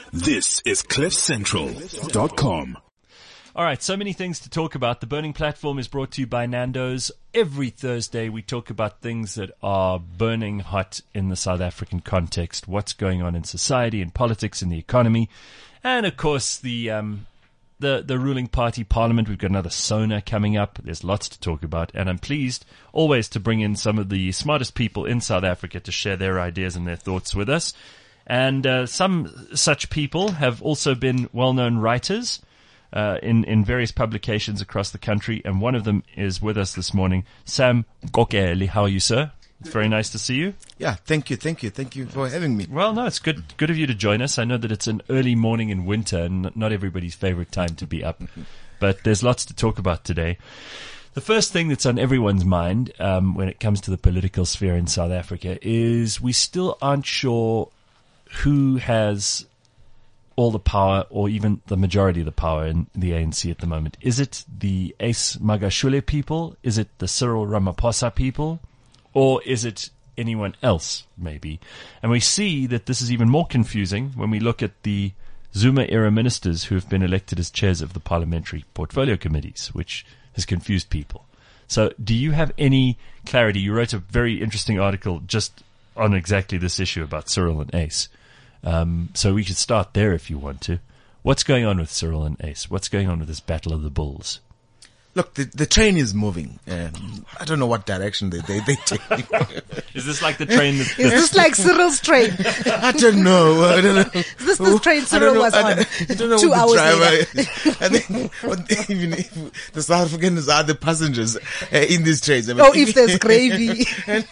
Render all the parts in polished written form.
This is CliffCentral.com. All right, so many things to talk about. The Burning Platform is brought to you by Nando's. Every Thursday, we talk about things that are burning hot in the South African context, what's going on in society, in politics, in the economy, and, of course, the ruling party parliament. We've got another SONA coming up. There's lots to talk about, and I'm pleased always to bring in some of the smartest people in South Africa to share their ideas and their thoughts with us. And some such people have also been well-known writers in various publications across the country, and one of them is with us this morning. Sam Kokele, how are you, sir? It's very nice to see you. Yeah, thank you for having me. Well, no, it's good of you to join us. I know that it's an early morning in winter and not everybody's favorite time to be up, but there's lots to talk about today. The first thing that's on everyone's mind when it comes to the political sphere in South Africa is we still aren't sure who has all the power, or even the majority of the power in the ANC at the moment. Is it the Ace Magashule people? Is it the Cyril Ramaphosa people? Or is it anyone else, maybe? And we see that this is even more confusing when we look at the Zuma-era ministers who have been elected as chairs of the parliamentary portfolio committees, which has confused people. So do you have any clarity? You wrote a very interesting article just on exactly this issue about Cyril and Ace. So we should start there if you want to. What's going on with Cyril and Ace? What's going on with this battle of the bulls? Look, the train is moving. I don't know what direction they take. Is this like the train? Is this like Cyril's train? I don't know. Is this the train Cyril was on? I don't know 2 hours later. I think even if the South Africans are the passengers in these trains. I mean, if there's gravy.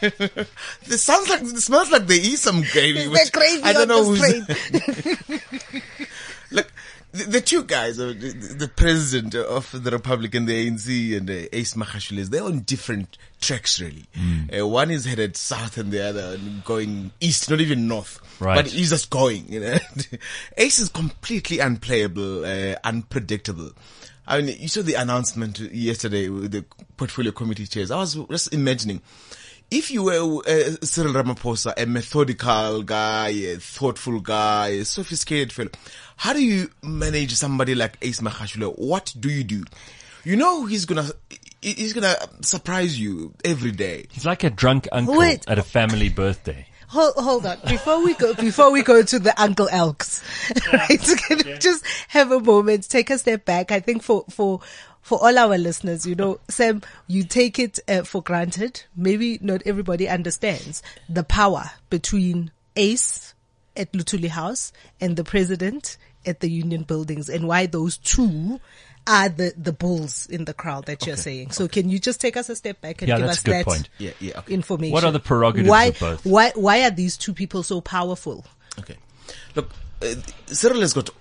It smells like there is some gravy. There's gravy I don't on know this train. Look, the two guys, the president of the Republic and the ANC and Ace Magashule, they're on different tracks, really. One is headed south and the other going east, not even north. Right. But he's just going, you know. Ace is completely unplayable, unpredictable. I mean, you saw the announcement yesterday with the portfolio committee chairs. I was just imagining, if you were Cyril Ramaphosa, a methodical guy, a thoughtful guy, a sophisticated fellow, how do you manage somebody like Ace Magashule? What do? You know he's gonna surprise you every day. He's like a drunk uncle at a family birthday. Hold on. Before we go to the Uncle Elks, right? Can we just have a moment, take a step back? I think for all our listeners, you know, Sam, you take it for granted. Maybe not everybody understands the power between Ace at Luthuli House and the president at the Union Buildings, and why those two are the bulls in the crowd that you're saying. So can you just take us a step back and give us that information? What are the prerogatives of both? Why are these two people so powerful? Okay. Look, Cyril has got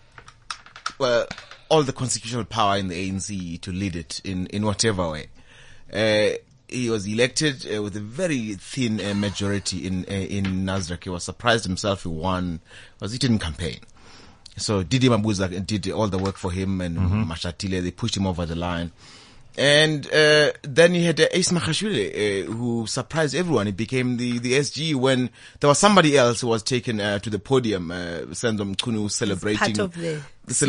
all the constitutional power in the ANC to lead it in whatever way. He was elected with a very thin majority in Nasrec. He was surprised himself he won. He didn't campaign. So Didi Mabuza did all the work for him, and Mashatile, they pushed him over the line. And then you had Ace Magashule, who surprised everyone. He became the SG when there was somebody else who was taken to the podium, Sendom Kunu, celebrating the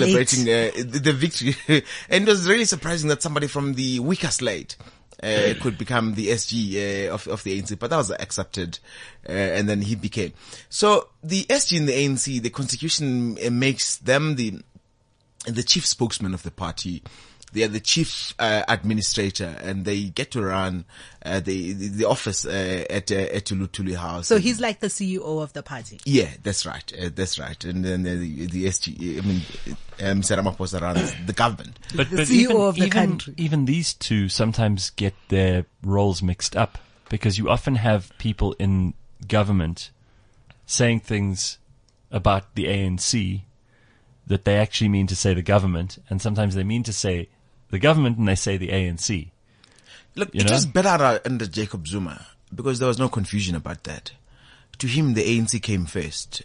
victory. And it was really surprising that somebody from the weaker slate could become the SG of the ANC, but that was accepted, and then he became. So the SG in the ANC, the constitution makes them the chief spokesman of the party. They are the chief administrator, and they get to run the office at Luthuli House. So he's like the CEO of the party. Yeah, that's right. That's right. And then the SG, I mean, Mr. Ramaphosa runs the government. But the CEO of the country. Even these two sometimes get their roles mixed up, because you often have people in government saying things about the ANC that they actually mean to say the government, and sometimes they mean to say the government and they say the ANC. Look, it was better under Jacob Zuma because there was no confusion about that. To him, the ANC came first,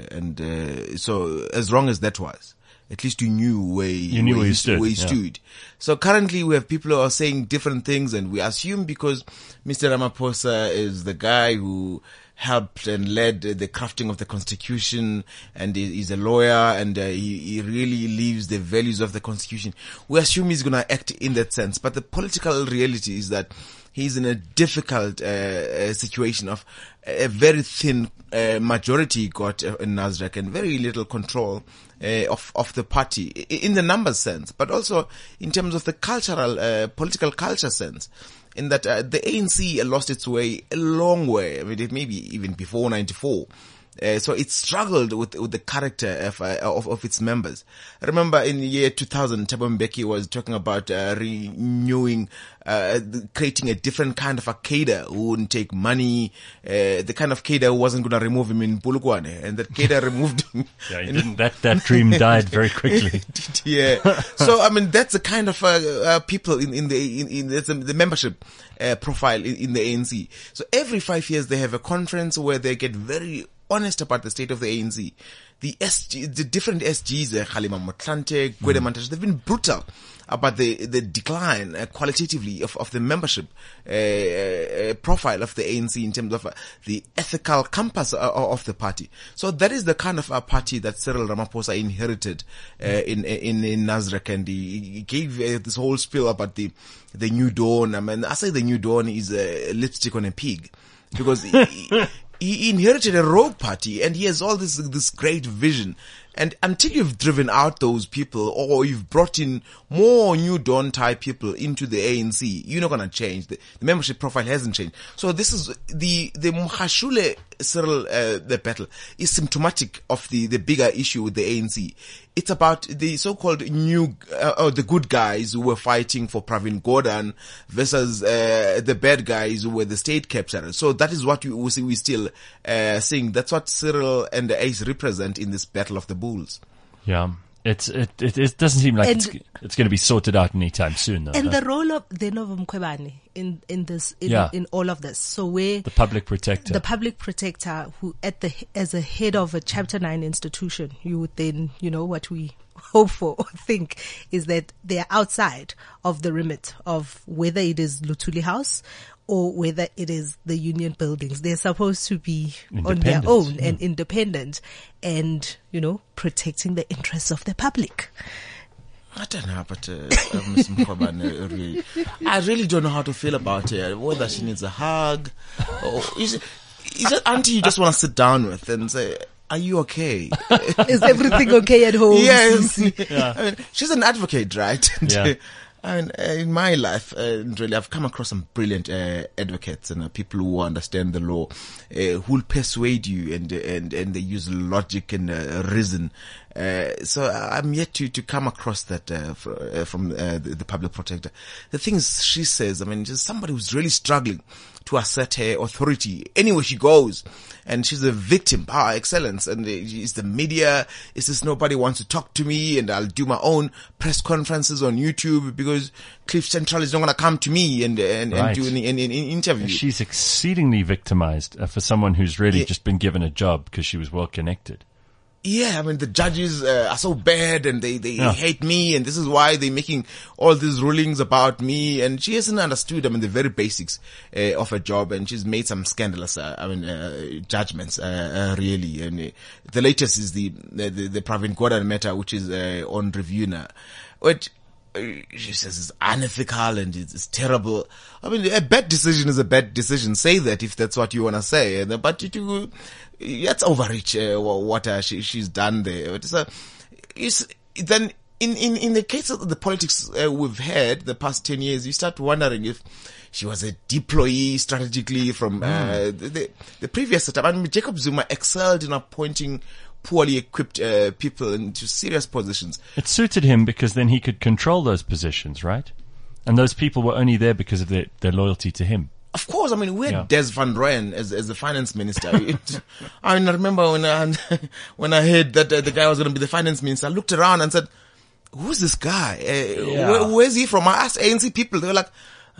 so as wrong as that was, at least you knew where he stood. So currently we have people who are saying different things, and we assume because Mr. Ramaphosa is the guy who helped and led the crafting of the constitution, and he's a lawyer, and he really lives the values of the constitution. We assume he's going to act in that sense, but the political reality is that he's in a difficult situation of a very thin majority got in Nasrec and very little control of the party in the numbers sense, but also in terms of the cultural, political culture sense. In that the ANC lost its way a long way. I mean, maybe even before '94. So it struggled with the character of its members. I remember in the year 2000, Thabo Mbeki was talking about renewing, creating a different kind of a cadre who wouldn't take money, the kind of cadre who wasn't going to remove him in Polokwane, and that cadre removed him. Yeah, he didn't. That dream died very quickly. Yeah. So I mean, that's the kind of people in the membership profile in the ANC. So every 5 years they have a conference where they get very honest about the state of the ANC. The different SGs, Kgalema Motlanthe, Gwede Mantashe, they've been brutal about the decline qualitatively of the membership profile of the ANC in terms of the ethical compass of the party. So that is the kind of a party that Cyril Ramaphosa inherited in Nasrec, and he gave this whole spiel about the New Dawn. I mean, I say the New Dawn is a lipstick on a pig, because he inherited a rogue party, and he has all this great vision. And until you've driven out those people, or you've brought in more New Dawn type people into the ANC, you're not going to change. The membership profile hasn't changed. So this is the Mkhashule Cyril the battle is symptomatic of the bigger issue with the ANC. It's about the so-called the good guys who were fighting for Pravin Gordhan versus the bad guys who were the state captures. So that is what we still seeing. That's what Cyril and the ACE represent in this battle of the bulls. Yeah. It doesn't seem like it's going to be sorted out anytime soon, though. And the role of the Novo Mkhwebane in all of this. So where the public protector, who as a head of a Chapter 9 institution, you would then, what we hope for or think is that they are outside of the remit of whether it is Luthuli House or whether it is the union buildings. They're supposed to be on their own and independent, and, protecting the interests of the public. I don't know, but Ms. Mkhwebane, I really don't know how to feel about her, whether she needs a hug, or is that auntie you just want to sit down with and say, are you okay? Is everything okay at home? Yes. Yeah. I mean, she's an advocate, right? Yeah. I mean, in my life, really, I've come across some brilliant advocates and people who understand the law, who'll persuade you, and they use logic and reason. So I'm yet to come across that from the public protector. The things she says, I mean, just somebody who's really struggling to assert her authority anywhere she goes. And she's a victim, power excellence. And it's the media. It's just nobody wants to talk to me, and I'll do my own press conferences on YouTube because Cliff Central is not going to come to me and do an interview. She's exceedingly victimized for someone who's really just been given a job because she was well connected. Yeah, I mean, the judges are so bad, and they hate me, and this is why they're making all these rulings about me. And she hasn't understood, I mean, the very basics of her job, and she's made some scandalous, judgments, really. And the latest is the Pravin Gordhan matter, which is on review now. Which she says it's unethical and it's terrible. I mean, a bad decision is a bad decision. Say that if that's what you want to say. But that's overreach, what she's done there. Then in the case of the politics we've had the past 10 years, you start wondering if she was a deployee strategically from the previous setup. I mean, Jacob Zuma excelled in appointing poorly equipped people into serious positions. It suited him because then he could control those positions, right? And those people were only there because of their loyalty to him. Of course, I mean, we had Des Van Rooyen as the finance minister. I mean, I remember when I heard that the guy was going to be the finance minister, I looked around and said, who's this guy? Where's he from? I asked ANC people. They were like,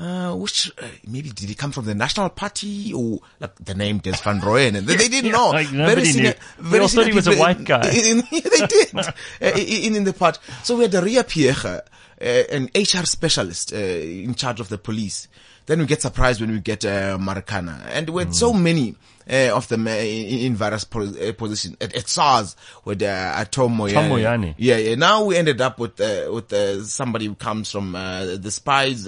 maybe did he come from the National Party, or like the name Des Van Rooyen? And they didn't know. Like nobody knew. They all thought he was a white guy. They did. In the part. So we had Ria Pierre, an HR specialist in charge of the police. Then we get surprised when we get Marikana. And we had so many of them in various positions. At SARS with Tom Moyane. Yeah. Now we ended up with somebody who comes from the spies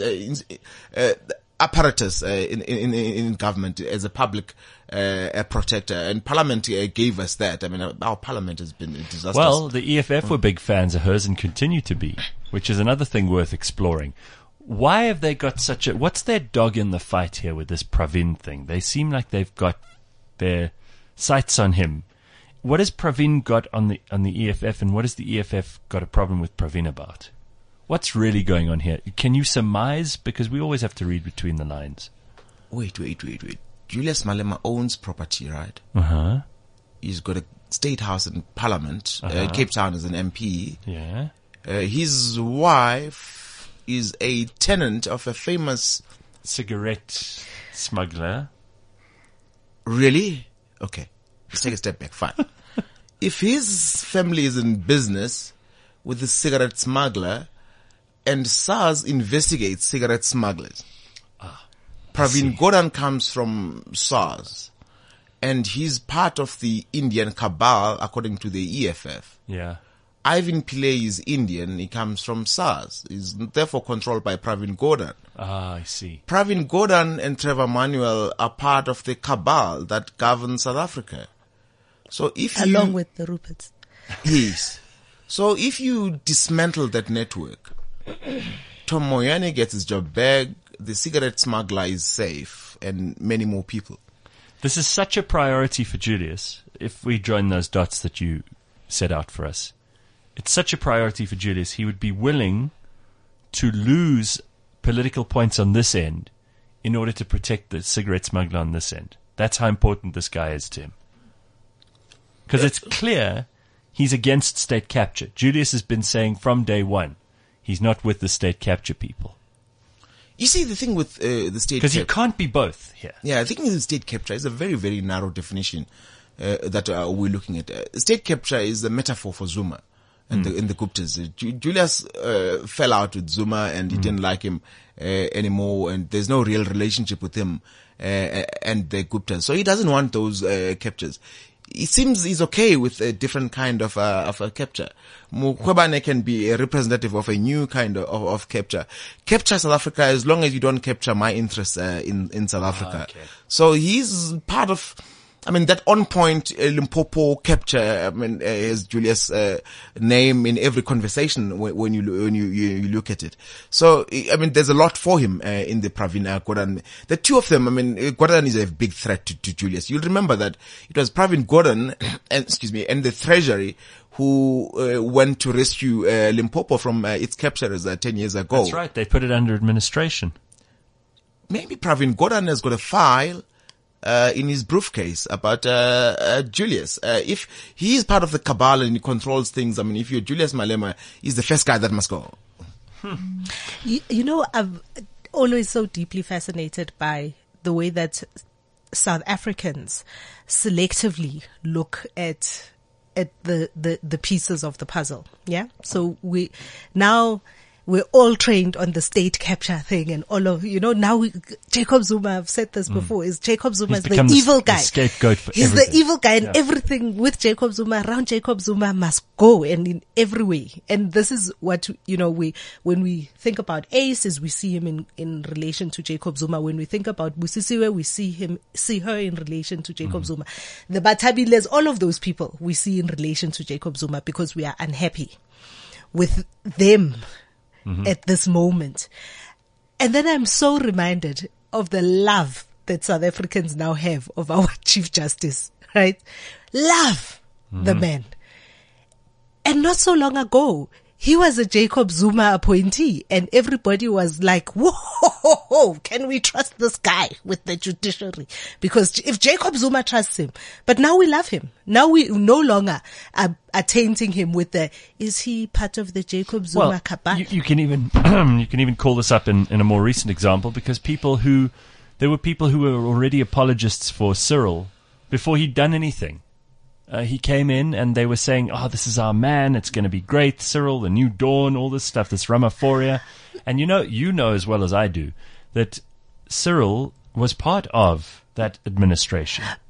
apparatus in government as a public protector, and Parliament gave us that. I mean, our Parliament has been disastrous. Well, the EFF were big fans of hers and continue to be, which is another thing worth exploring. Why have they got such a... What's their dog in the fight here with this Pravin thing? They seem like they've got their sights on him. What has Pravin got on the EFF, and what has the EFF got a problem with Pravin about? What's really going on here? Can you surmise? Because we always have to read between the lines. Wait. Julius Malema owns property, right? Uh-huh. He's got a state house in Parliament. Cape Town is an MP. Yeah. His wife is a tenant of a famous cigarette smuggler. Really? Okay. Let's take a step back. Fine. If his family is in business with the cigarette smuggler and SARS investigates cigarette smugglers, Pravin Gordhan comes from SARS and he's part of the Indian cabal according to the EFF. Yeah. Ivan Pillay is Indian. He comes from SARS. He's therefore controlled by Pravin Gordhan. Ah, I see. Pravin Gordhan and Trevor Manuel are part of the cabal that governs South Africa. So if along with the Ruperts. Yes. So if you dismantle that network, Tom Moyane gets his job back, the cigarette smuggler is safe, and many more people. This is such a priority for Julius, if we join those dots that you set out for us. It's such a priority for Julius. He would be willing to lose political points on this end in order to protect the cigarette smuggler on this end. That's how important this guy is to him. Because it's clear he's against state capture. Julius has been saying from day one he's not with the state capture people. You see, the thing with the state capture... Because you can't be both here. Yeah, I think the state capture is a very, very narrow definition that we're looking at. State capture is a metaphor for Zuma. And the Guptas. Julius fell out with Zuma and he didn't like him anymore, and there's no real relationship with him and the Guptas. So he doesn't want those captures. It seems he's okay with a different kind of a capture. Mkhwebane can be a representative of a new kind of capture. Capture South Africa as long as you don't capture my interests in South Africa. Okay. So he's part of... I mean, that on-point Limpopo capture, is Julius' name in every conversation when you look at it. So, I mean, there's a lot for him in the Pravin Gordhan. The two of them, I mean, Gordhan is a big threat to Julius. You'll remember that it was Pravin Gordhan, and the Treasury who went to rescue Limpopo from its capturers 10 years ago. That's right. They put it under administration. Maybe Pravin Gordhan has got a file in his briefcase about Julius. If he is part of the cabal and he controls things, I mean, if you're Julius Malema, he's the first guy that must go. You know, I'm always so deeply fascinated by the way that South Africans selectively look at the pieces of the puzzle. Yeah. So we're all trained on the state capture thing and all of, now Jacob Zuma, I've said this before, Jacob Zuma is the evil guy. The scapegoat for He's everything. the evil guy, and everything with Jacob Zuma, around Jacob Zuma must go, and in every way. And this is what, when we think about ACE, is we see him in relation to Jacob Zuma. When we think about Busisiwe, we see her in relation to Jacob Zuma. The Batabiles, all of those people we see in relation to Jacob Zuma because we are unhappy with them at this moment. And then I'm so reminded of the love that South Africans now have of our Chief Justice, right? Love the man. And not so long ago, he was a Jacob Zuma appointee, and everybody was like, whoa, can we trust this guy with the judiciary? Because if Jacob Zuma trusts him, but now we love him. Now we no longer are tainting him with is he part of the Jacob Zuma cabal? You can even, you can even call this up in a more recent example, because there were people who were already apologists for Cyril before he'd done anything. He came in and they were saying, this is our man. It's going to be great. Cyril, the new dawn, all this stuff, this Ramaphoria. And you know as well as I do that Cyril was part of that administration.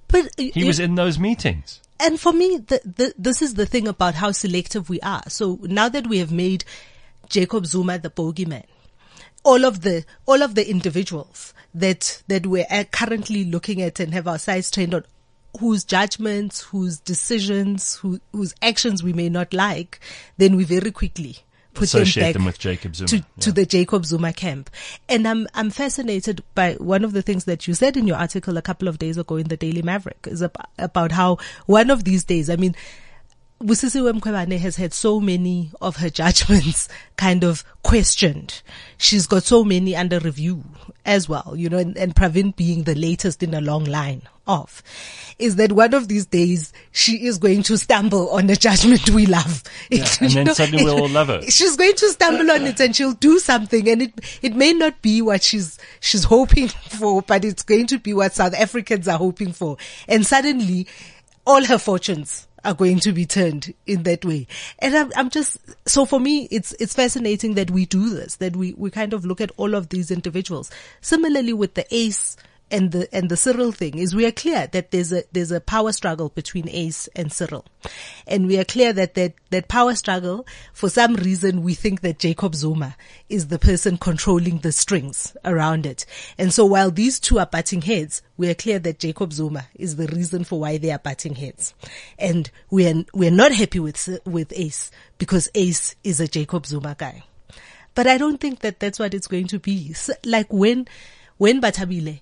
But He was in those meetings. and for me, this is the thing about how selective we are. So now that we have made Jacob Zuma the bogeyman, all of the individuals that we're currently looking at and have our sights trained on, whose judgments, whose decisions, whose actions we may not like, then we very quickly put Associate them back with Jacob Zuma. to the Jacob Zuma camp. And I'm fascinated by one of the things that you said in your article a couple of days ago in the Daily Maverick, is about how one of these days, I mean, Busisiwe Mkhwebane has had so many of her judgments kind of questioned. She's got so many under review as well, you know, and Pravin being the latest in a long line of, is that one of these days she is going to stumble on a judgment we love. Yeah, and then suddenly we'll all love her. She's going to stumble on it and she'll do something, and it may not be what she's hoping for, but it's going to be what South Africans are hoping for. And suddenly all her fortunes are going to be turned in that way. And I'm just, so for me, it's fascinating that we do this, that we kind of look at all of these individuals. Similarly with the Ace and the Cyril thing, is we are clear that there's a power struggle between Ace and Cyril. And we are clear that power struggle, for some reason, we think that Jacob Zuma is the person controlling the strings around it. And so while these two are butting heads, we are clear that Jacob Zuma is the reason for why they are butting heads. And we're not happy with Ace, because Ace is a Jacob Zuma guy. But I don't think that that's what it's going to be. So, like when Bathabile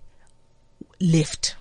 left,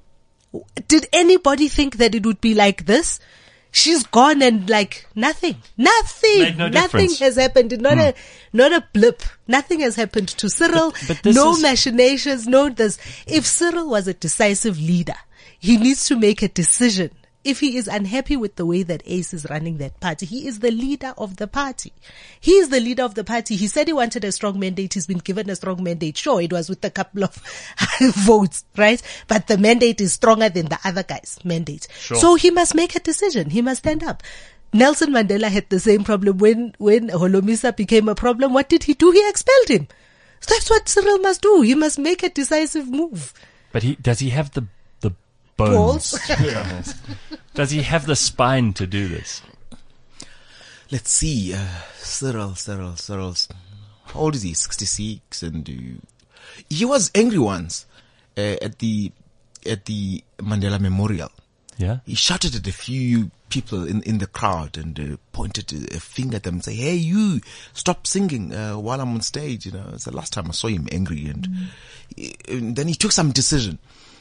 did anybody think that it would be like this? She's gone and like nothing Made no difference. has happened. Not a blip. Nothing has happened to Cyril. But this no is- machinations. No this. If Cyril was a decisive leader, he needs to make a decision. If he is unhappy with the way that Ace is running that party, he is the leader of the party. He is the leader of the party. He said he wanted a strong mandate. He's been given a strong mandate. Sure, it was with a couple of votes, right? But the mandate is stronger than the other guy's mandate. Sure. So he must make a decision. He must stand up. Nelson Mandela had the same problem when Holomisa became a problem. What did he do? He expelled him. So that's what Cyril must do. He must make a decisive move. But does he have the bones? Balls? Does he have the spine to do this? Let's see, Cyril's, how old is he? 66, and he was angry once at the Mandela Memorial. Yeah. He shouted at a few people in the crowd and pointed a finger at them and say, "Hey, you, stop singing while I'm on stage." You know, it's the last time I saw him angry, and then he took some decision.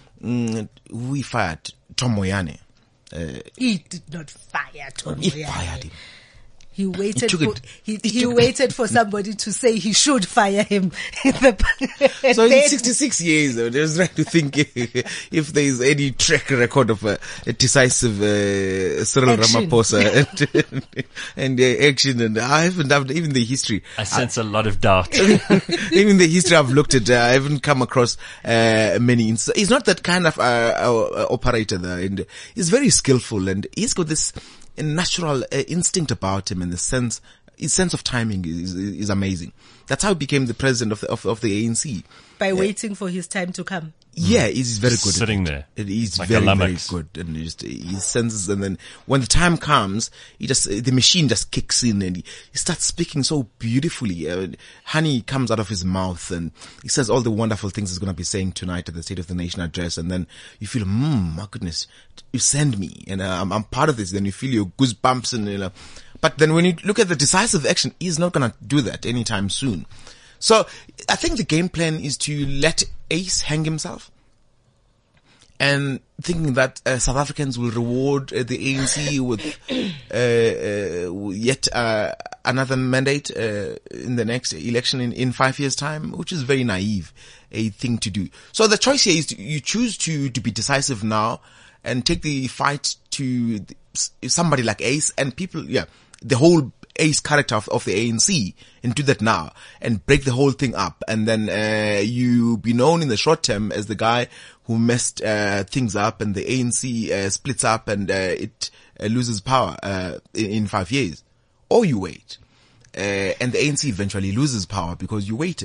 We fired Tom Moyane. He did not fire Tom He Moyane. fired him. He waited took for it. he waited for somebody to say he should fire him. So in 66 years, I was trying to think if there is any track record of a decisive Cyril Action. Ramaphosa and action, and I haven't done even the history. I sense a lot of doubt. Even the history I've looked at, I haven't come across many. He's not that kind of operator though, and he's very skillful, and he's got this natural instinct about him, and his sense of timing is amazing. That's how he became the president of the ANC. By waiting for his time to come. Yeah, he's very good. Sitting at it. there. And he's Like a very, very lummox. good. And he senses, and then when the time comes, the machine just kicks in, and he starts speaking so beautifully. Honey comes out of his mouth, and he says all the wonderful things he's going to be saying tonight at the State of the Nation address. And then you feel, my goodness, you send me, and I'm part of this. Then you feel your goosebumps, and but then when you look at the decisive action, he's not going to do that anytime soon. So I think the game plan is to let Ace hang himself, and thinking that South Africans will reward the ANC with yet another mandate in the next election in 5 years' time, which is very naive a thing to do. So the choice here is you choose to be decisive now and take the fight to somebody like Ace and people, the whole Ace character of the ANC, and do that now and break the whole thing up, and then you be known in the short term as the guy who messed things up, and the ANC splits up and it loses power in 5 years. Or you wait, and the ANC eventually loses power because you waited.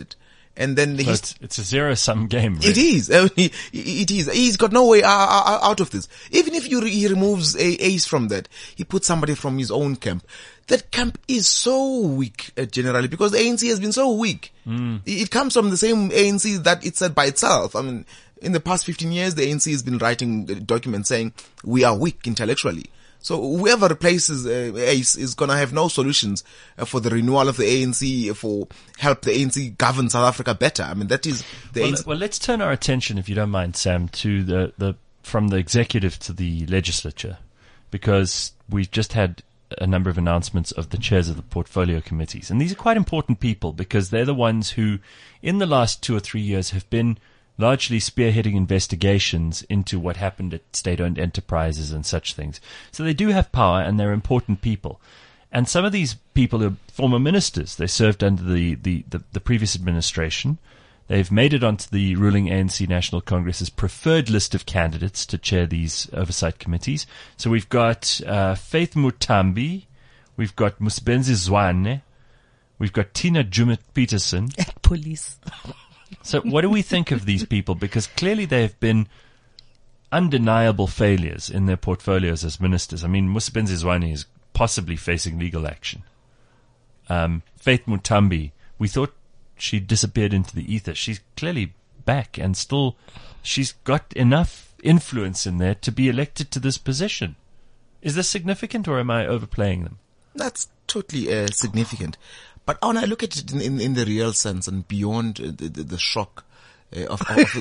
And then It's a zero-sum game. Really. it is. I mean, it is. He's got no way out of this. Even if he removes Ace from that, he puts somebody from his own camp. That camp is so weak, generally, because the ANC has been so weak. It comes from the same ANC that it said by itself. I mean, in the past 15 years, the ANC has been writing documents saying we are weak intellectually. So whoever replaces Ace is gonna have no solutions for the renewal of the ANC, for help the ANC govern South Africa better. I mean, that is the ANC. Well, let's turn our attention, if you don't mind, Sam, to the from the executive to the legislature, because we've just had a number of announcements of the chairs of the portfolio committees, and these are quite important people because they're the ones who, in the last 2 or 3 years, have been largely spearheading investigations into what happened at state-owned enterprises and such things. So they do have power, and they're important people. And some of these people are former ministers. They served under the previous administration. They've made it onto the ruling ANC National Congress's preferred list of candidates to chair these oversight committees. So we've got Faith Mutambi, we've got Musibenzi Zwane, we've got Tina Jumet-Peterson. At police. So what do we think of these people? Because clearly they have been undeniable failures in their portfolios as ministers. I mean, Musibenzi Zwane is possibly facing legal action. Faith Mutambi, we thought she disappeared into the ether. She's clearly back, and still she's got enough influence in there to be elected to this position. Is this significant, or am I overplaying them? That's totally significant. But when I look at it in the real sense and beyond the shock of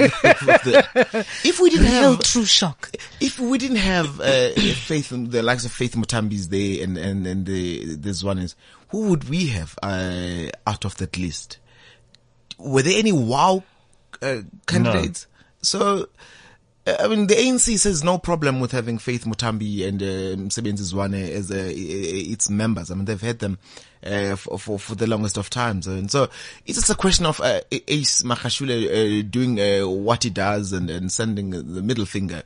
the, if we didn't have true shock, if we didn't have Faith, the likes of Faith Mutambi's there and the Zwanes, who would we have out of that list? Were there any wow candidates? No. So, I mean, the ANC says no problem with having Faith Mutambi and Musibenzi Zwane as its members. I mean, they've had them for the longest of times. And so it's just a question of Ace Magashule doing what he does and sending the middle finger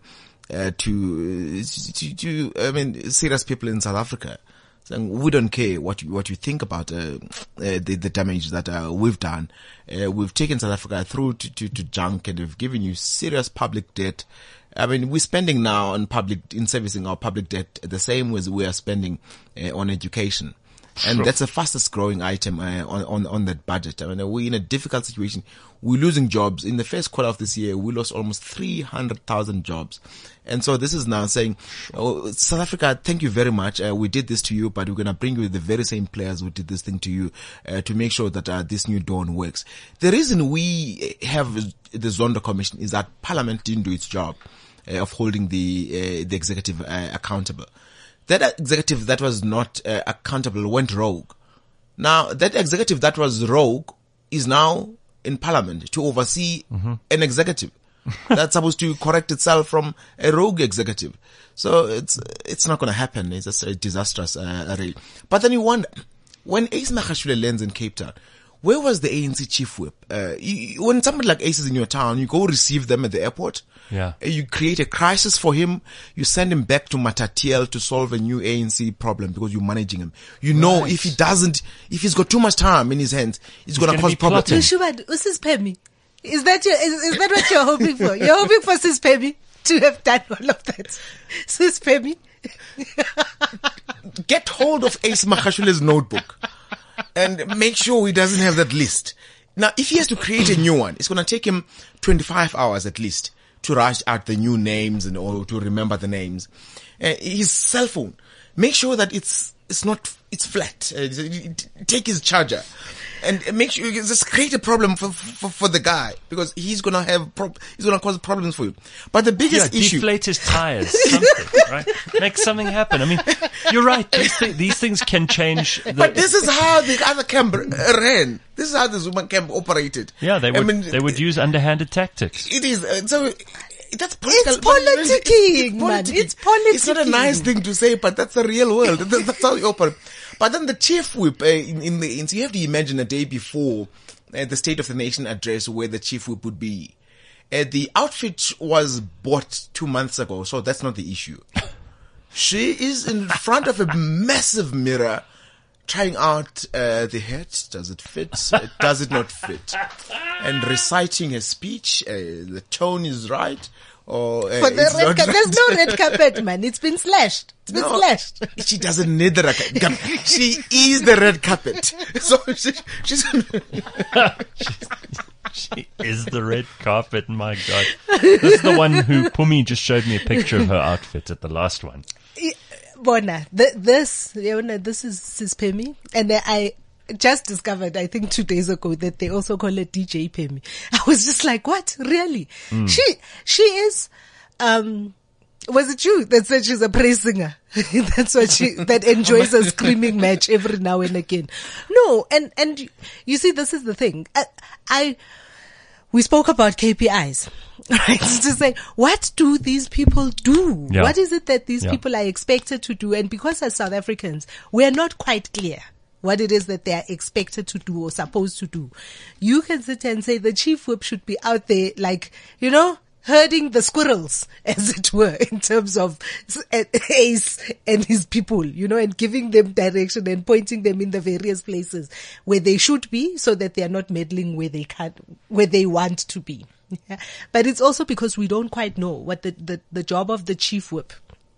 to I mean, serious people in South Africa. Saying, we don't care what you think about the damage that we've done. We've taken South Africa through to junk, and we've given you serious public debt. I mean, we're spending now in servicing our public debt the same as we are spending on education. And sure. That's the fastest growing item on that budget. I mean, we're in a difficult situation. We're losing jobs. In the first quarter of this year, we lost almost 300,000 jobs. And so this is now saying, South Africa, thank you very much. We did this to you, but we're going to bring you the very same players who did this thing to you to make sure that this new dawn works. The reason we have the Zondo Commission is that Parliament didn't do its job of holding the executive accountable. That executive that was not accountable went rogue. Now, that executive that was rogue is now in Parliament to oversee an executive that's supposed to correct itself from a rogue executive. So it's not going to happen. It's just a disastrous array. But then you wonder, when Ace Magashule lands in Cape Town, where was the ANC chief whip? When somebody like Ace is in your town, you go receive them at the airport. Yeah. You create a crisis for him. You send him back to Matatiele to solve a new ANC problem because you're managing him. You know, if he's got too much time in his hands, it's going to cause problems. Is that what you're hoping for? You're hoping for Sispemi to have done all of that. Sispemi. Get hold of Ace Magashule's notebook and make sure he doesn't have that list. Now, if he has to create a new one, it's going to take him 25 hours at least to write out the new names or to remember the names. His cell phone, make sure that it's flat. Take his charger and make sure you just create a problem for the guy, because he's going to cause problems for you. But the biggest issue, deflate his tires, something, right? Make something happen. I mean, you're right. These things can change. But this is how the other camp ran. This is how the Zuma camp operated. Yeah, they would use underhanded tactics. It is. So that's political. It's politicking, man. It's politicking. It's not a nice thing to say, but that's the real world. That's how you operate. But then the chief whip in the ANC, you have to imagine a day before the State of the Nation address where the chief whip would be. The outfit was bought 2 months ago, so that's not the issue. She is in front of a massive mirror trying out the hat. Does it fit? Does it not fit? And reciting her speech. The tone is right. Or For the it's red not carpet, there's right. no red carpet, man. It's been slashed. It's been slashed. She doesn't need the red carpet. She is the red carpet. So she's She is the red carpet. My God, this is the one who Pumi just showed me a picture of her outfit at the last one. Bona, this is Pemi, and I just discovered, I think 2 days ago, that they also call it DJ Pemi. I was just like, what? Really? She is, was it you that said she's a praise singer? That's what that enjoys a screaming match every now and again. No, and you see, this is the thing. We spoke about KPIs, right? To say, what do these people do? Yeah. What is it that these people are expected to do? And because as South Africans, we are not quite clear what it is that they are expected to do or supposed to do. You can sit and say the chief whip should be out there, like, herding the squirrels, as it were, in terms of Ace and his people, and giving them direction and pointing them in the various places where they should be, so that they are not meddling where they want to be. Yeah. But it's also because we don't quite know what the job of the chief whip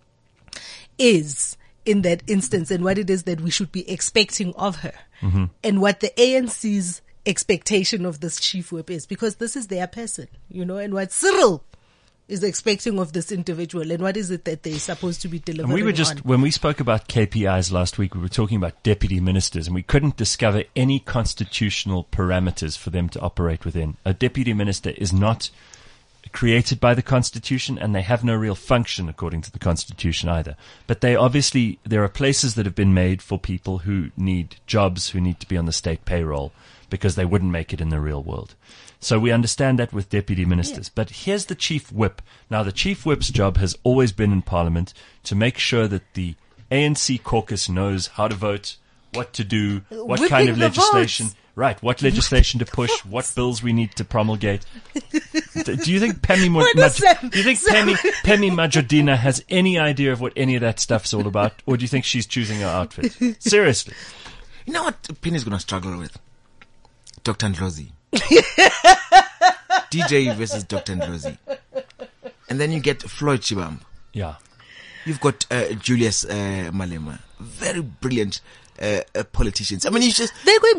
is in that instance, and what it is that we should be expecting of her, and what the ANC's expectation of this chief whip is, because this is their person, and what Cyril is expecting of this individual, and what is it that they're supposed to be delivering. And we were when we spoke about KPIs last week, we were talking about deputy ministers, and we couldn't discover any constitutional parameters for them to operate within. A deputy minister is not created by the Constitution, and they have no real function according to the Constitution either. But there are places that have been made for people who need jobs, who need to be on the state payroll, because they wouldn't make it in the real world. So we understand that with deputy ministers. But here's the chief whip. Now, the chief whip's job has always been in Parliament to make sure that the ANC caucus knows how to vote, what to do, what Whipping kind of the legislation. votes. Right, what legislation to push, what bills we need to promulgate. Do you think Pemi Majodina has any idea of what any of that stuff's all about? Or do you think she's choosing her outfit? Seriously. You know what Penny's going to struggle with? Dr. Ndlozi. DJ versus Dr. Ndlozi. And then you get Floyd Chibambo. Yeah. You've got Julius Malema. Very brilliant politicians. I mean, she's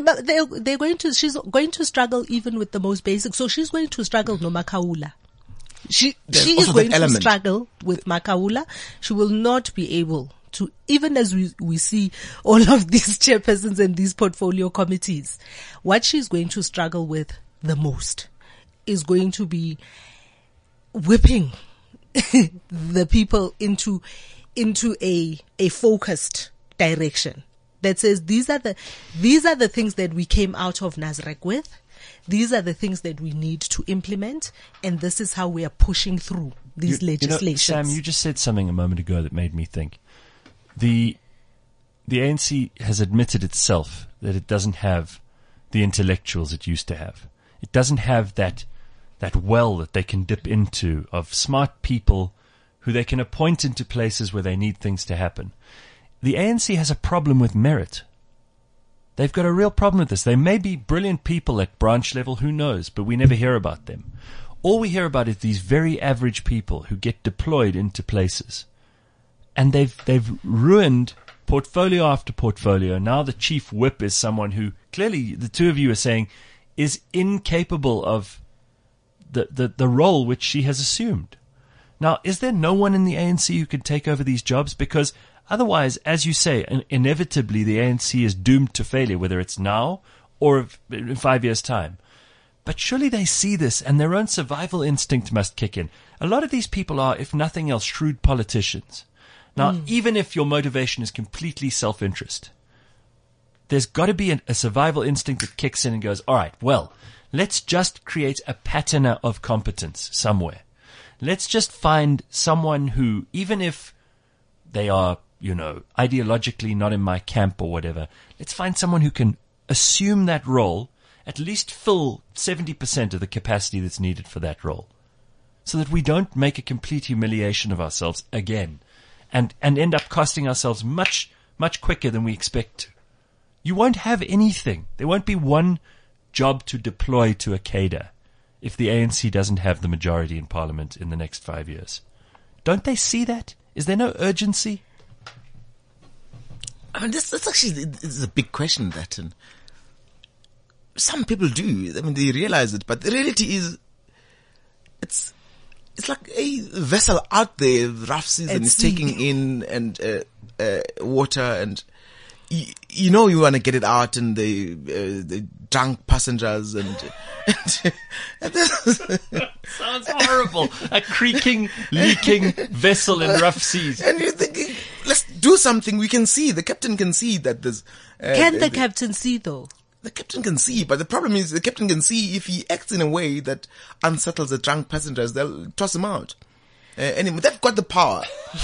going to struggle even with the most basic. So she's going to struggle no Makaula. She is going to struggle with Makaula. She will not be able to, even as we see all of these chairpersons and these portfolio committees, what she's going to struggle with the most is going to be whipping the people into a focused direction that says these are the things that we came out of Nasrec with. These are the things that we need to implement, and this is how we are pushing through these legislations. Sam, you just said something a moment ago that made me think. The ANC has admitted itself that it doesn't have the intellectuals it used to have. It doesn't have that well that they can dip into of smart people who they can appoint into places where they need things to happen. The ANC has a problem with merit. They've got a real problem with this. They may be brilliant people at branch level, who knows, but we never hear about them. All we hear about is these very average people who get deployed into places. And they've ruined portfolio after portfolio. Now the chief whip is someone who, clearly the two of you are saying, is incapable of the role which she has assumed. Now, is there no one in the ANC who can take over these jobs? Because otherwise, as you say, inevitably the ANC is doomed to failure, whether it's now or in 5 years' time. But surely they see this, and their own survival instinct must kick in. A lot of these people are, if nothing else, shrewd politicians. Now, even if your motivation is completely self-interest, there's got to be a survival instinct that kicks in and goes, all right, well, let's just create a pattern of competence somewhere. Let's just find someone who, even if they are, ideologically not in my camp or whatever, let's find someone who can assume that role, at least fill 70% of the capacity that's needed for that role, so that we don't make a complete humiliation of ourselves again and end up costing ourselves much, much quicker than we expect to. You won't have anything. There won't be one job to deploy to a cadre if the ANC doesn't have the majority in Parliament in the next 5 years. Don't they see that? Is there no urgency? I mean, that's actually it's a big question, that. And some people do. I mean, they realize it, but the reality is, it's like a vessel out there, rough season, is taking in and water, and you know you want to get it out, and the drunk passengers and Sounds horrible. A creaking, leaking vessel in rough seas. and you're thinking, let's do something. We can see, the captain can see that there's. Can the captain see though? The captain can see, but the problem is the captain can see if he acts in a way that unsettles the drunk passengers, they'll toss him out. Anyway, they've got the power.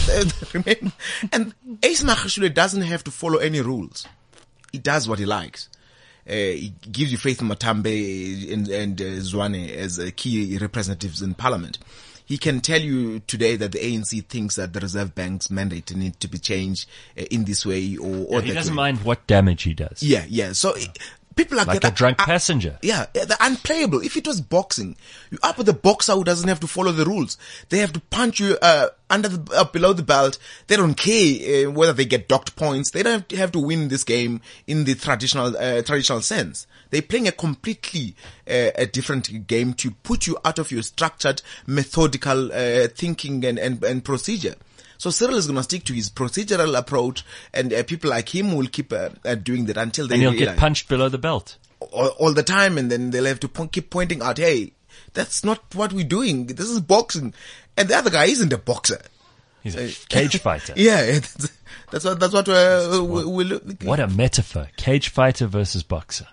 And Ace Magashule doesn't have to follow any rules. He does what he likes. He gives you Faith Matambe and Zwane as key representatives in Parliament. He can tell you today that the ANC thinks that the Reserve Bank's mandate need to be changed in this way or He that doesn't way. mind what damage he does. Yeah. So people are Like a drunk passenger. Yeah, they're unplayable. If it was boxing, you up with the boxer who doesn't have to follow the rules. They have to punch you under below the belt. They don't care whether they get docked points. They don't have to win this game in the traditional sense. They're playing a completely a different game to put you out of your structured, methodical thinking and procedure. So Cyril is going to stick to his procedural approach, and people like him will keep doing that until they And he'll realize get punched below the belt. all the time, and then they'll have to keep pointing out, hey, that's not what we're doing. This is boxing. And the other guy isn't a boxer. He's a cage fighter. Yeah, that's what we look. What a metaphor. Cage fighter versus boxer.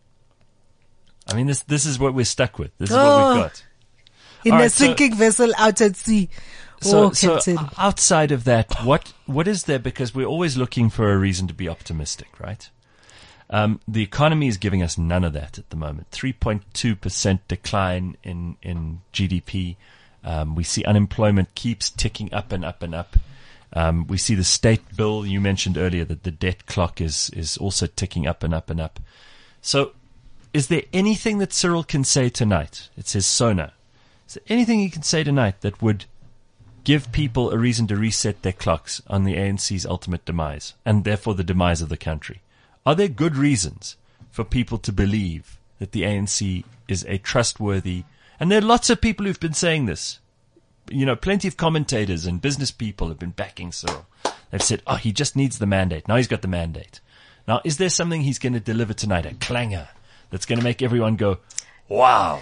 I mean, this is what we're stuck with. This is what we've got. In All a right, so- sinking vessel out at sea. So Captain. outside of that, what is there? Because we're always looking for a reason to be optimistic, right? The economy is giving us none of that at the moment. 3.2% decline in GDP. We see unemployment keeps ticking up and up and up. We see the state bill. You mentioned earlier that the debt clock is also ticking up and up and up. So is there anything that Cyril can say tonight? It says Sona. Is there anything he can say tonight that would give people a reason to reset their clocks on the ANC's ultimate demise, and therefore the demise of the country? Are there good reasons for people to believe that the ANC is a trustworthy, and there are lots of people who've been saying this, you know, plenty of commentators and business people have been backing Cyril. They've said, oh, he just needs the mandate. Now he's got the mandate. Now, is there something he's going to deliver tonight, a clanger, that's going to make everyone go, wow?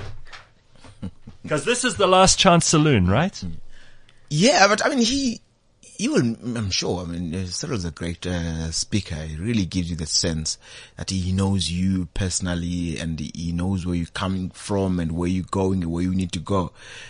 Because this is the last chance saloon, right? Yeah, but I mean, he will, I'm sure. I mean, Cyril's a great speaker. He really gives you the sense that he knows you personally, and he knows where you're coming from and where you're going and where you need to go.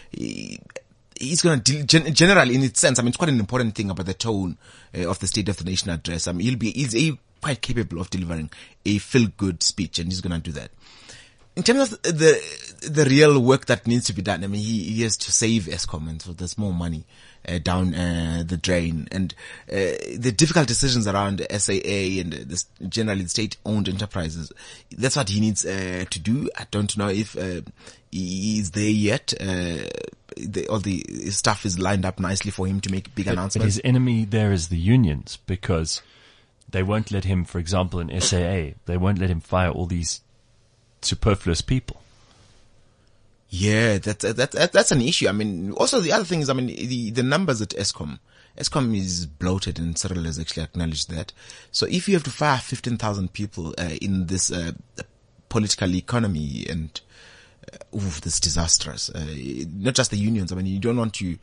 He's going to generally, in its sense, I mean, it's quite an important thing about the tone of the State of the Nation address. I mean, he's quite capable of delivering a feel-good speech, and he's going to do that. In terms of the real work that needs to be done, I mean, he has to save Eskom, and so there's more money down the drain, and the difficult decisions around SAA and generally the state-owned enterprises. That's what he needs to do. I don't know if he is there yet. All the stuff is lined up nicely for him to make big announcements. But his enemy there is the unions, because they won't let him, for example, in SAA, they won't let him fire all these superfluous people. Yeah, that's an issue. I mean, also the other thing is, I mean, the numbers at Eskom is bloated, and Cyril has actually acknowledged that. So if you have to fire 15,000 people in this political economy, and this is disastrous. Not just the unions. I mean, you don't want to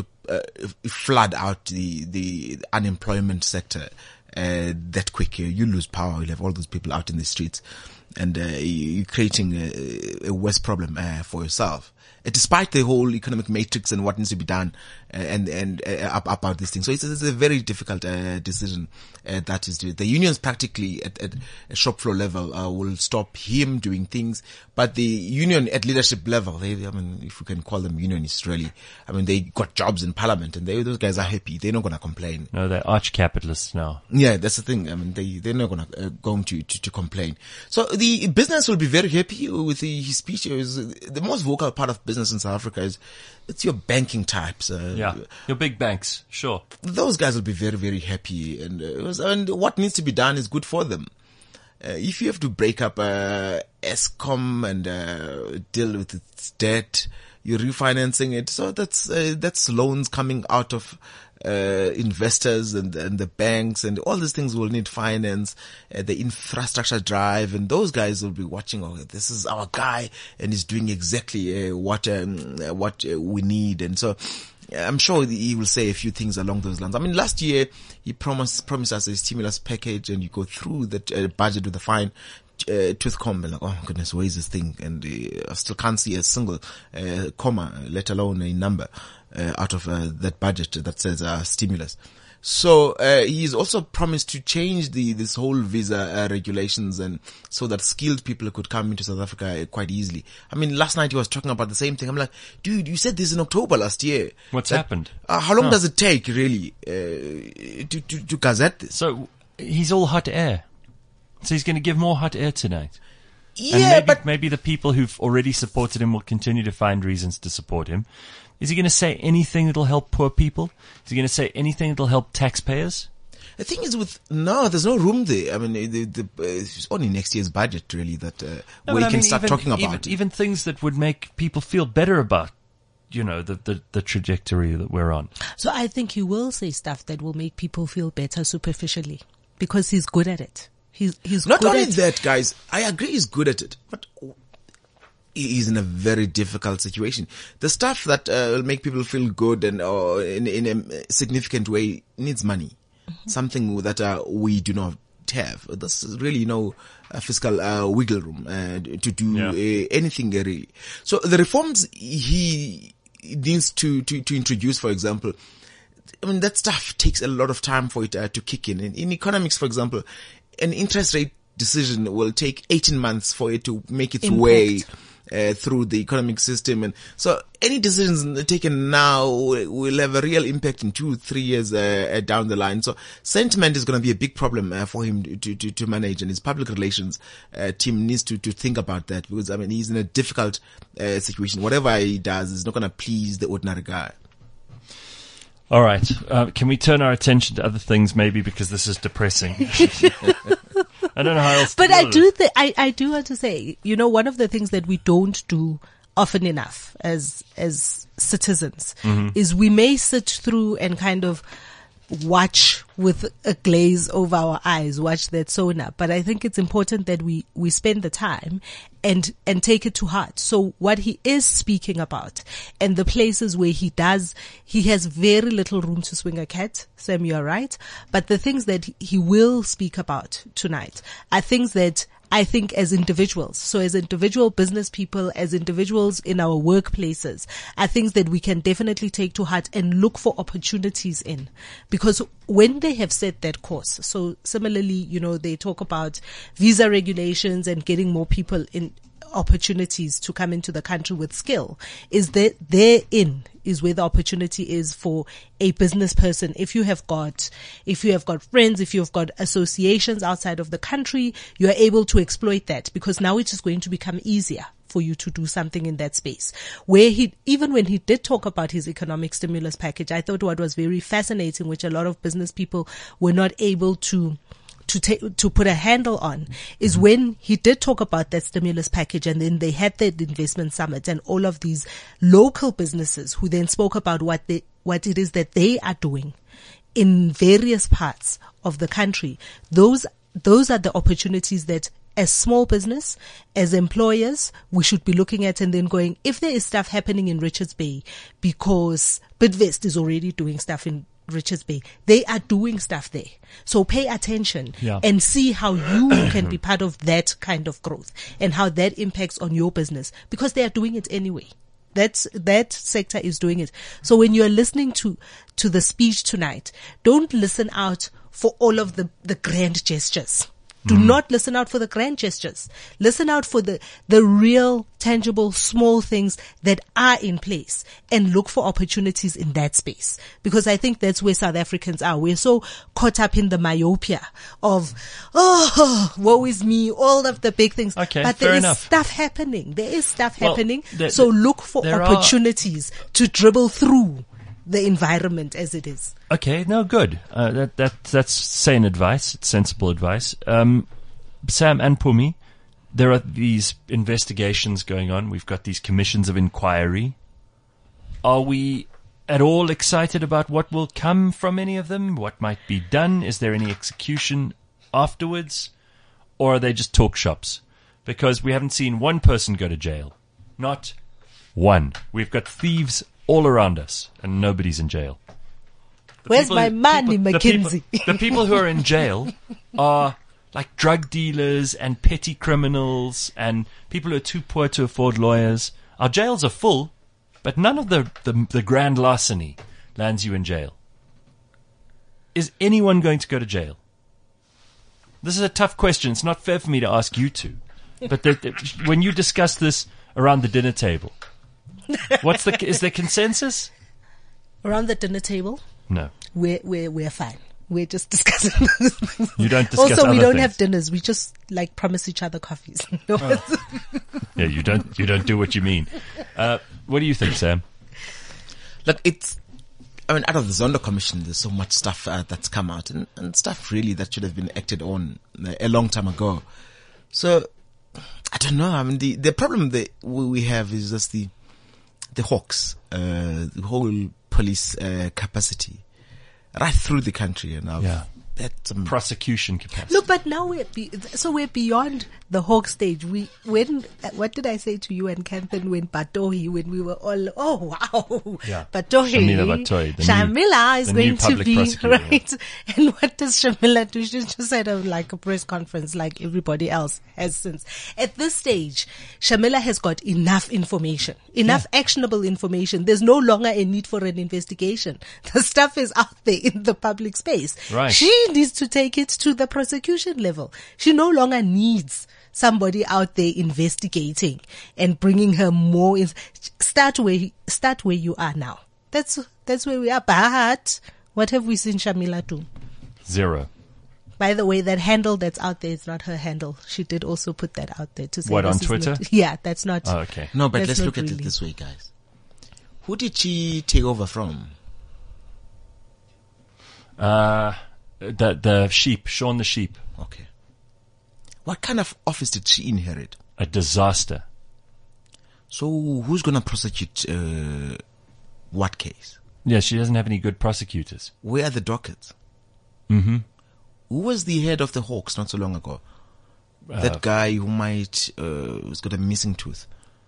flood out the unemployment sector that quick. You lose power. You'll have all those people out in the streets, and you're creating a worse problem for yourself. Despite the whole economic matrix and what needs to be done and about this thing. So it's a very difficult decision that is due. The unions practically at a shop floor level will stop him doing things, but the union at leadership level, I mean, if we can call them unionists really, I mean, they got jobs in parliament, and those guys are happy. They're not going to complain. No, they're arch capitalists now. Yeah, that's the thing. I mean, they're not going to complain. So the business will be very happy with his speech. The most vocal part of business in South Africa it's your banking types. Your big banks, sure. Those guys will be very, very happy. And what needs to be done is good for them. If you have to break up Eskom and deal with its debt, you're refinancing it. So that's loans coming out of investors and the banks, and all these things will need finance, the infrastructure drive, and those guys will be watching. Oh, this is our guy, and he's doing exactly what we need. And so I'm sure he will say a few things along those lines. I mean, last year he promised us a stimulus package, and you go through the budget with a fine tooth comb, and like, oh my goodness, where is this thing? And I still can't see a single comma, let alone a number out of that budget that says stimulus. So he's also promised to change this whole visa regulations, and so that skilled people could come into South Africa quite easily. I mean, last night he was talking about the same thing. I'm like, dude, you said this in October last year. What's happened? How long does it take really to gazette this? So he's all hot air. So he's going to give more hot air tonight. Yeah, and maybe the people who've already supported him will continue to find reasons to support him. Is he going to say anything that'll help poor people? Is he going to say anything that'll help taxpayers? The thing is there's no room there. I mean, it's only next year's budget really that we can start talking about. Even things that would make people feel better about, the trajectory that we're on. So I think he will say stuff that will make people feel better superficially, because he's good at it. He's not good only at that, guys. I agree he's good at it, but he's in a very difficult situation. The stuff that will make people feel good and in a significant way needs money. Mm-hmm. Something that we do not have. There's really no fiscal wiggle room to do anything really. So the reforms he needs to introduce, for example, I mean, that stuff takes a lot of time for it to kick in. In economics, for example, an interest rate decision will take 18 months for it to make its way through the economic system. And so any decisions taken now will have a real impact in 2-3 years down the line. So sentiment is going to be a big problem for him to manage, and his public relations team needs to think about that, because I mean, he's in a difficult situation. Whatever he does is not going to please the ordinary guy. All right. Can we turn our attention to other things, maybe, because this is depressing? I don't know how else. But I do want to say, one of the things that we don't do often enough as citizens is we may sit through and kind of watch with a glaze over our eyes, watch that SONA. But I think it's important that we spend the time and take it to heart. So what he is speaking about and the places where he has very little room to swing a cat. Sam, you're right. But the things that he will speak about tonight are things that I think as individuals, so as individual business people, as individuals in our workplaces, are things that we can definitely take to heart and look for opportunities in. Because when they have set that course, so similarly, they talk about visa regulations and getting more people in opportunities to come into the country with skill, is that therein is where the opportunity is for a business person. If you have got friends, if you've got associations outside of the country, you are able to exploit that, because now it is going to become easier for you to do something in that space. Where even when he did talk about his economic stimulus package, I thought what was very fascinating, which a lot of business people were not able to put a handle on, is when he did talk about that stimulus package, and then they had that investment summit and all of these local businesses who then spoke about what it is that they are doing in various parts of the country. Those are the opportunities that as small business, as employers, we should be looking at and then going, if there is stuff happening in Richards Bay, because Bidvest is already doing stuff in Richards Bay, they are doing stuff there. So pay attention and see how you can be part of that kind of growth and how that impacts on your business, because they are doing it anyway. That sector is doing it. So when you're listening to the speech tonight, don't listen out for all of the grand gestures. Do not listen out for the grand gestures. Listen out for the real, tangible, small things that are in place and look for opportunities in that space. Because I think that's where South Africans are. We're so caught up in the myopia of, woe is me, all of the big things. Okay, but fair there is enough. stuff happening. There is stuff Well, happening. there- So look for there are- opportunities to dribble through the environment as it is. Okay, no, good. That's sane advice. It's sensible advice. Sam and Pumi, there are these investigations going on. We've got these commissions of inquiry. Are we at all excited about what will come from any of them? What might be done? Is there any execution afterwards? Or are they just talk shops? Because we haven't seen one person go to jail. Not one. We've got thieves all around us, and nobody's in jail. The Where's people my who- money, people- McKinsey? The people who are in jail are like drug dealers and petty criminals and people who are too poor to afford lawyers. Our jails are full, but none of the grand larceny lands you in jail. Is anyone going to go to jail? This is a tough question. It's not fair for me to ask you two. But when you discuss this around the dinner table, is there consensus? Around the dinner table, No. we're fine. We're just discussing those things. You don't discuss Also, we other don't things. have dinners. We just like promise each other coffees. Yeah, you don't do what you mean. What do you think, Sam? Look, out of the Zondo Commission, there's so much stuff that's come out and stuff really that should have been acted on a long time ago. So, I don't know. I mean, the problem that we have is just the hawks, the whole police capacity right through the country. And that's Prosecution capacity. No, but now we're beyond the hawk stage. What did I say to you and Kanthan when we were all, oh wow, Yeah. Batohi, Shamila Batohi, the Shamila new- is the going new to public be prosecutor, right. And what does Shamila do? She just had a press conference like everybody else has since. At this stage, Shamila has got enough information, enough actionable information. There's no longer a need for an investigation. The stuff is out there in the public space. Right. She needs to take it to the prosecution level. She no longer needs somebody out there investigating and bringing her more. Start where you are now. That's where we are. But what have we seen Shamila do? Zero. By the way, that handle that's out there is not her handle. She did also put that out there to say What, this on is Twitter? not- yeah, that's not. Oh, okay. No, but That's let's not look at it really. this way, guys. Who did she take over from? The sheep, Shaun the sheep. Okay. What kind of office did she inherit? A disaster. So who's going to prosecute what case? Yeah, she doesn't have any good prosecutors. Where are the dockets? Mm-hmm. Who was the head of the Hawks not so long ago? That guy who who's got a missing tooth.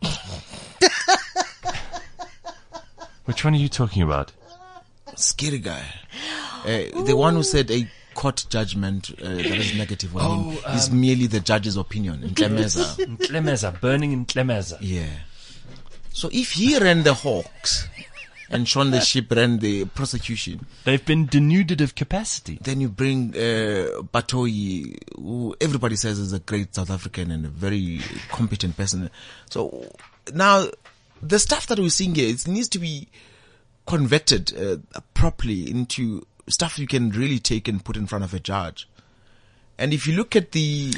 Which one are you talking about? Scary guy. The one who said a court judgment that is negative on him is merely the judge's opinion. Ntlemeza. Ntlemeza, burning in Ntlemeza. Yeah. So if he ran the Hawks and Shaun the Sheep ran the prosecution, They've been denuded of capacity. then you bring Batoyi, who everybody says is a great South African and a very competent person. So now the stuff that we're seeing here, it needs to be converted properly into stuff you can really take and put in front of a judge. And if you look at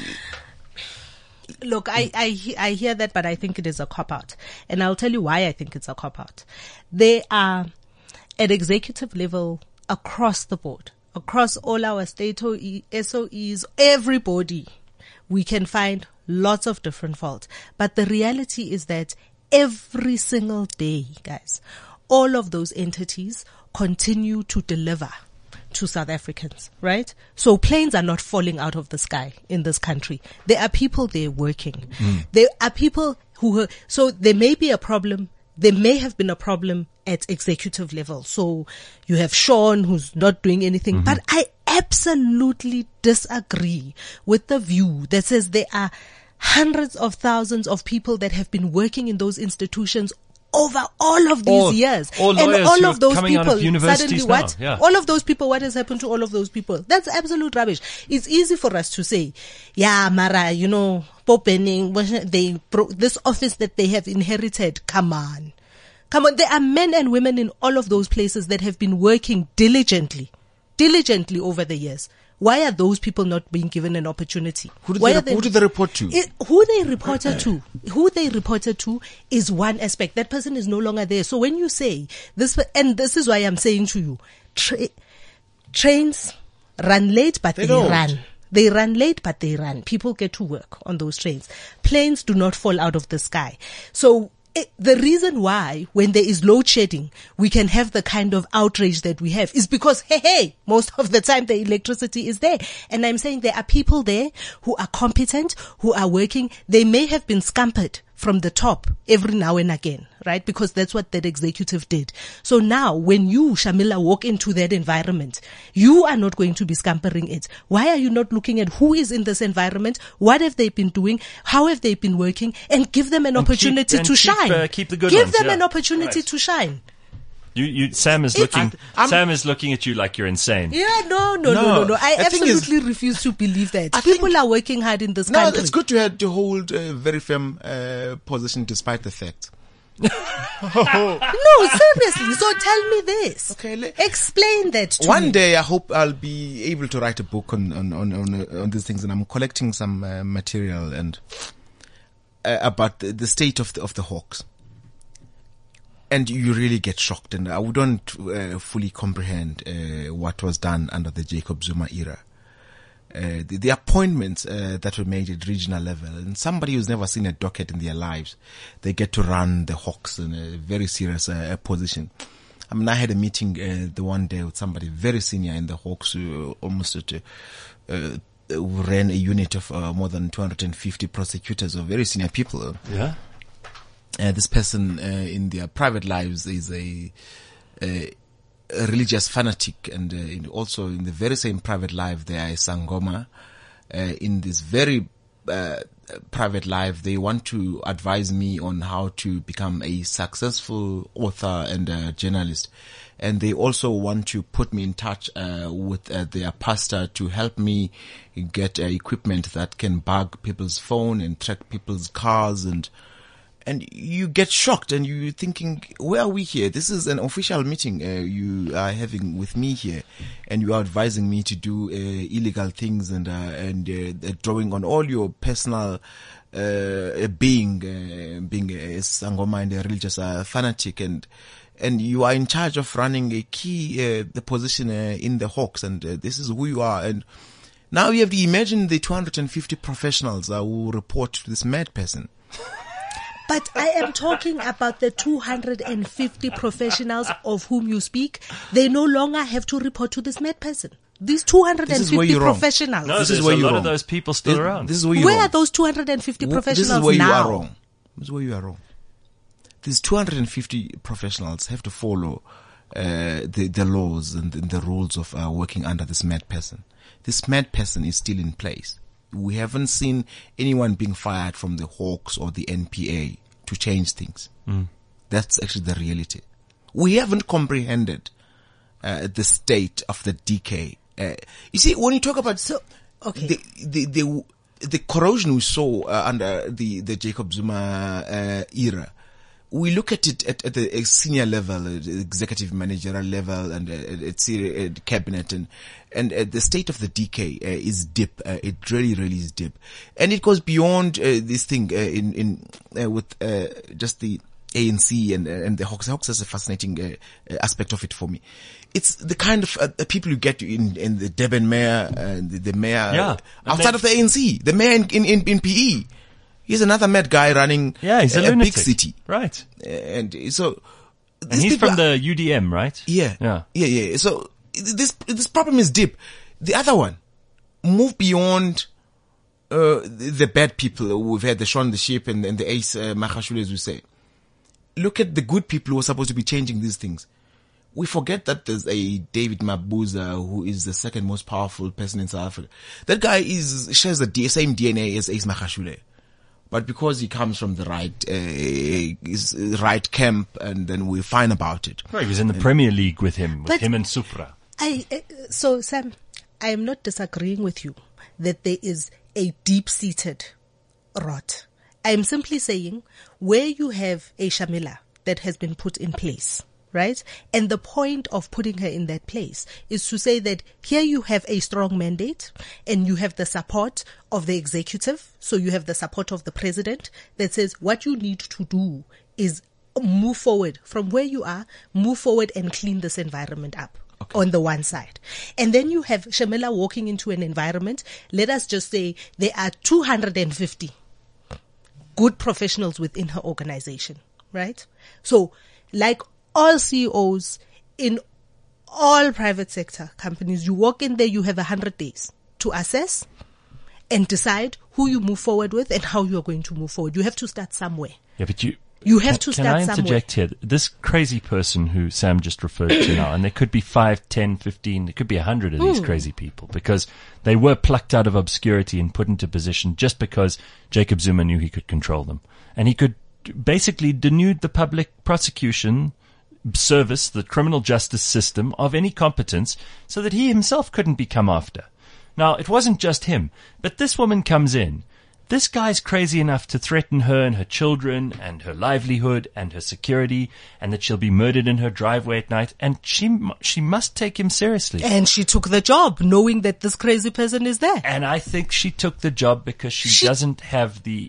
Look, I hear that, but I think it is a cop-out. And I'll tell you why I think it's a cop-out. They are at executive level across the board, across all our state SOEs, everybody, we can find lots of different faults. But the reality is that every single day, guys, all of those entities continue to deliver to South Africans, right? So planes are not falling out of the sky in this country. There are people there working. There are people so there may be a problem. There may have been a problem at executive level. So you have Shaun who's not doing anything, but I absolutely disagree with the view that says there are hundreds of thousands of people that have been working in those institutions over all of these years. Or And lawyers all who of are those coming out people, of universities suddenly what? now, yeah. All of those people, what has happened to all of those people? That's absolute rubbish. It's easy for us to say, yeah, Mara, Popening, this office that they have inherited, come on. There are men and women in all of those places that have been working diligently over the years. Why are those people not being given an opportunity? Who do they report to? Who they reported to is one aspect. That person is no longer there. So when you say this, and this is why I'm saying to you, trains run late, but they run. They run late, but they run. People get to work on those trains. Planes do not fall out of the sky. So the reason why when there is load shedding, we can have the kind of outrage that we have is because, most of the time the electricity is there. And I'm saying there are people there who are competent, who are working. They may have been scampered from the top every now and again, right? Because that's what that executive did. So now when you, Shamila, walk into that environment, you are not going to be scampering it. Why are you not looking at who is in this environment? What have they been doing? How have they been working? And give them an opportunity to shine. Keep the good Give ones, them yeah. an opportunity Right. to shine. Sam is looking at you like you're insane. Yeah, no. I The thing is- absolutely refuse to believe that. I think- People are working hard in this No, country. it's good to hold a very firm position despite the fact. No, seriously. So tell me this. Okay, Explain that to me. One day, I hope I'll be able to write a book on these things, and I'm collecting some material and about the state of the Hawks. And you really get shocked, and I wouldn't fully comprehend what was done under the Jacob Zuma era. The appointments that were made at regional level, and somebody who's never seen a docket in their lives, they get to run the Hawks in a very serious position. I mean, I had a meeting the one day with somebody very senior in the Hawks who who ran a unit of more than 250 prosecutors, or very senior people. Yeah. This person in their private lives is a religious fanatic, and also in the very same private life they are a Sangoma. In this very private life, they want to advise me on how to become a successful author and a journalist. And they also want to put me in touch with their pastor to help me get equipment that can bug people's phone and track people's cars, and you get shocked and you're thinking, where are we here? This is an official meeting you are having with me here, and you are advising me to do illegal things and drawing on all your personal being a Sangoma and a religious fanatic, and you are in charge of running a key the position in the Hawks, and this is who you are. And now you have to imagine the 250 professionals who report to this mad person. But I am talking about the 250 professionals of whom you speak. They no longer have to report to this mad person. These 250 professionals. No, This there's is where a you're lot wrong. of those people still around. This is where you're Where wrong. are those 250 professionals This is where now? you are wrong. This is where you are wrong. These 250 professionals have to follow the laws and the rules of working under this mad person. This mad person is still in place. We haven't seen anyone being fired from the Hawks or the NPA to change things. That's actually the reality. We haven't comprehended the state of the decay. You see, when you talk about the corrosion we saw under the Jacob Zuma era, we look at it at the senior level, executive managerial level, and at cabinet, and the state of the decay is deep. It really is deep, and it goes beyond this thing with just the ANC and the Hawks. The Hawks is a fascinating aspect of it for me. It's the kind of people you get in the Durban mayor, the mayor outside of the ANC, the mayor in PE. He's another mad guy running he's a big lunatic. city. Right. And so... And he's from the UDM, right? Yeah. So this problem is deep. The other one, move beyond the bad people. We've had the Shaun the Sheep and the Ace Magashule, as we say. Look at the good people who are supposed to be changing these things. We forget that there's a David Mabuza who is the second most powerful person in South Africa. That guy shares the same DNA as Ace Magashule. but because he comes from the right camp, and then we're fine about it. Well, he was in the Premier League with him and Supra. So Sam, I am not disagreeing with you that there is a deep-seated rot. I am simply saying where you have a Shamila that has been put in place, right? And the point of putting her in that place is to say that here you have a strong mandate and you have the support of the executive. So you have the support of the president that says what you need to do is move forward from where you are, move forward and clean this environment up. Okay. On the one side. And then you have Shamila walking into an environment. Let us just say there are 250 good professionals within her organization, right? So like all CEOs in all private sector companies, you walk in there, you have 100 days to assess and decide who you move forward with and how you are going to move forward. You have to start somewhere. Yeah, but you have to start somewhere. Can I interject here? This crazy person who Sam just referred to now, and there could be 5, 10, 15, there could be 100 of these crazy people because they were plucked out of obscurity and put into position just because Jacob Zuma knew he could control them. And he could basically denude the public prosecution service, the criminal justice system, of any competence so that he himself couldn't be come after. Now, it wasn't just him, but this woman comes in. This guy's crazy enough to threaten her and her children and her livelihood and her security, and that she'll be murdered in her driveway at night, and she must take him seriously. And she took the job knowing that this crazy person is there. And I think she took the job because she doesn't have the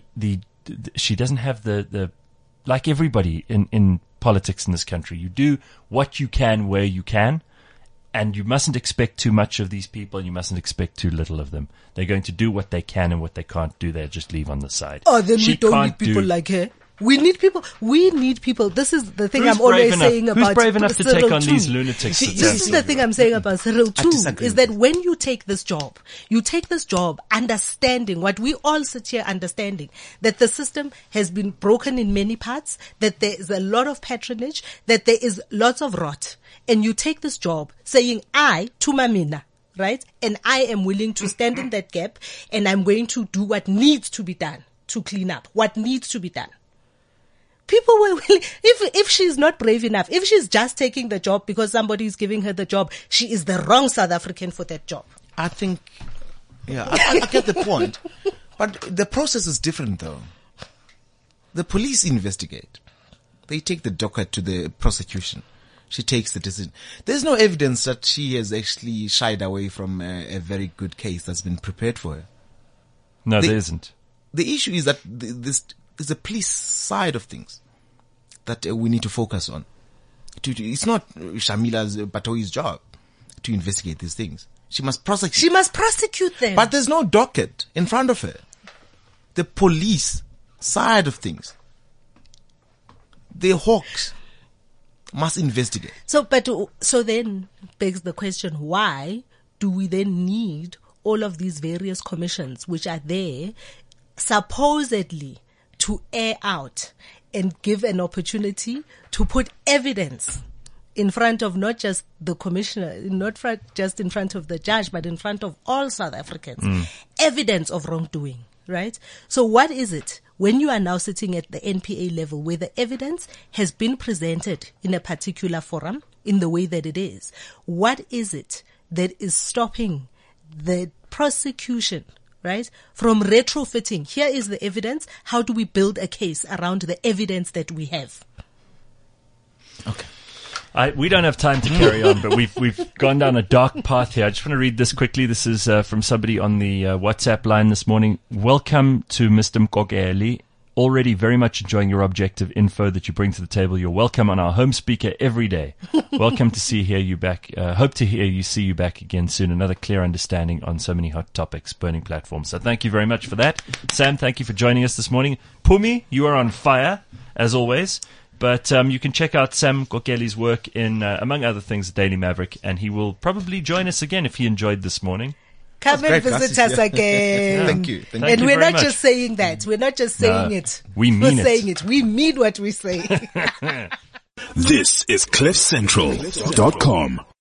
like everybody in politics in this country. You do what you can where you can. And you mustn't expect too much of these people. You mustn't expect too little of them. They're going to do what they can, and what they can't do, they'll just leave on the side. Oh, then we don't need people like her. We need people. This is the thing I'm always saying about Who's brave enough to Cyril take on too. these lunatics? This is the thing I'm saying about Cyril too, is that when you take this job understanding what we all sit here understanding, that the system has been broken in many parts, that there is a lot of patronage, that there is lots of rot, and you take this job saying, I, Tumamina, right? And I am willing to stand in that gap, and I'm going to do what needs to be done to clean up, what needs to be done. People were willing, if she's not brave enough, if she's just taking the job because somebody is giving her the job, she is the wrong South African for that job. I think, I get the point. But the process is different though. The police investigate. They take the docket to the prosecution. She takes the decision. There's no evidence that she has actually shied away from a very good case that's been prepared for her. No, there isn't. The issue is that this is the police side of things that we need to focus on. It's not Shamila's Batoi's job to investigate these things. She must prosecute. She must prosecute them. But there's no docket in front of her. The police side of things, the hawks, must investigate. So then begs the question, why do we then need all of these various commissions which are there supposedly to air out and give an opportunity to put evidence in front of not just the commissioner, just in front of the judge, but in front of all South Africans, evidence of wrongdoing, right? So what is it when you are now sitting at the NPA level where the evidence has been presented in a particular forum in the way that it is? What is it that is stopping the prosecution, right, from retrofitting? Here is the evidence. How do we build a case around the evidence that we have? Okay. We don't have time to carry on, but we've gone down a dark path here. I just want to read this quickly. This is from somebody on the WhatsApp line this morning. Welcome to Mr. Mkokeli. Already very much enjoying your objective info that you bring to the table. You're welcome on our home speaker every day. Welcome to see you back. Hope to see you back again soon. Another clear understanding on so many hot topics, burning platforms. So thank you very much for that. Sam, thank you for joining us this morning. Pumi, you are on fire, as always. But you can check out Sam Kokeli's work in, among other things, Daily Maverick, and he will probably join us again if he enjoyed this morning. Come and visit us again. Thank you. And we're not just saying that. We're not just saying it. We mean it. Saying it. We mean what we say. This is CliffCentral.com.